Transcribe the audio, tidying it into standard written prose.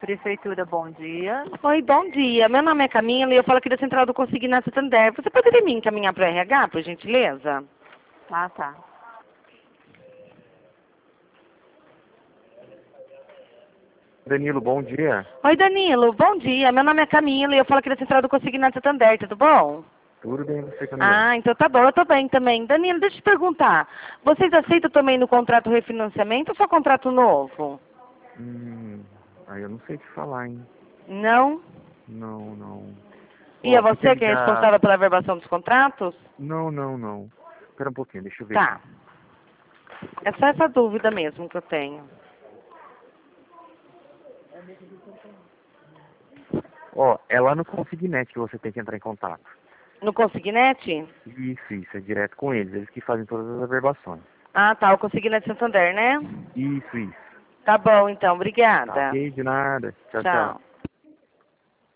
Prefeitura, bom dia. Oi, bom dia. Meu nome é Camila e eu falo aqui da Central do Consignato Santander. Você poderia me encaminhar para o RH, por gentileza? Ah, tá. Danilo, bom dia. Oi, Danilo. Bom dia. Meu nome é Camila e eu falo aqui da Central do Consignato Santander. Tudo bom? Tudo bem você, Camila? Ah, então tá bom. Eu tô bem também. Danilo, deixa eu te perguntar. Vocês aceitam também no contrato refinanciamento ou só contrato novo? Aí eu não sei te falar, hein? Não? Não. E é Ó, fica você que é ligado. responsável pela verbação dos contratos? Não. Espera um pouquinho, deixa eu ver Tá. aqui. É só essa dúvida mesmo que eu tenho. Ó, é lá no Consignet que você tem que entrar em contato. No Consignet? Isso, é direto com eles que fazem todas as averbações. Ah, tá. O Consignet Santander, né? Isso. Tá bom, então. Tá Obrigada. ok, de nada. Tchau. Tchau.